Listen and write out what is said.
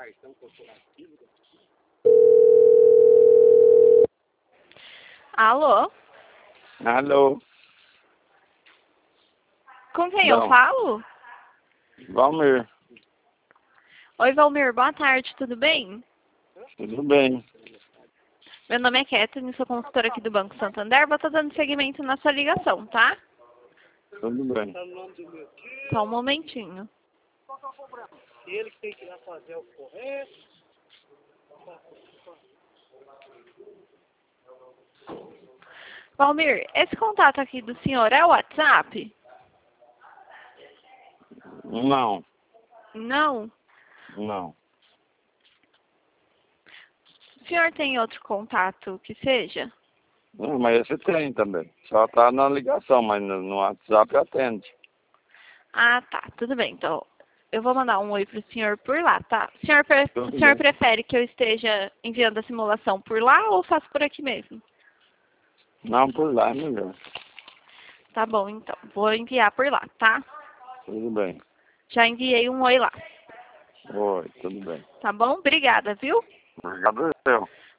Alô? Alô? Com quem eu Não. falo? Valmir, Oi, Valmir, boa tarde, tudo bem? tudo bem? Meu nome é Catherine, sou consultora aqui do Banco Santander. Vou estar dando seguimento na sua ligação, tá? Tudo bem. Só um momentinho. Ele que tem que ir lá fazer o correto. Valmir, esse contato aqui do senhor é o WhatsApp? Não, Não. não. O senhor tem outro contato que seja? Não, mas esse tem também. Só tá na ligação, mas no WhatsApp atende. Ah, tá, tudo bem. Então, eu vou mandar um oi pro senhor por lá, tá? O senhor, Tudo o senhor bem. prefere que eu esteja enviando a simulação por lá ou faço por aqui mesmo? Não, por lá é melhor. Tá bom, então. Vou enviar por lá, tá? Tudo bem. Já enviei um oi lá. Oi, tudo bem. Tá bom? Obrigada, viu? Obrigado, seu.